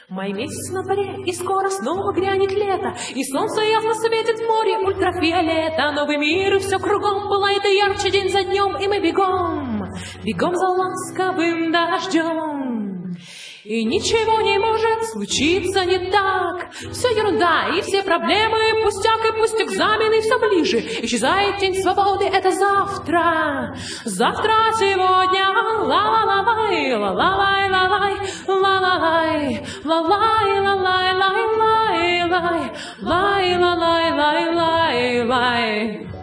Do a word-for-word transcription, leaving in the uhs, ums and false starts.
Май месяц на дворе, и скоро снова грянет лето, и солнце ясно светит в море ультрафиолета. Новый мир, и все кругом пылает и ярче день за днем, и мы бегом, бегом за ласковым дождем. И ничего не может случиться не так. Все ерунда и все проблемы пустяк, и пусть экзамены все ближе. Исчезает тень свободы, это завтра. Завтра, сегодня, ла-ла-лай, ла-ла-лай, ла-лай, ла-ла-лай, ла-лай, ла-лай, лай-лай, лай, лай, ла-лай, лай-лай, лай.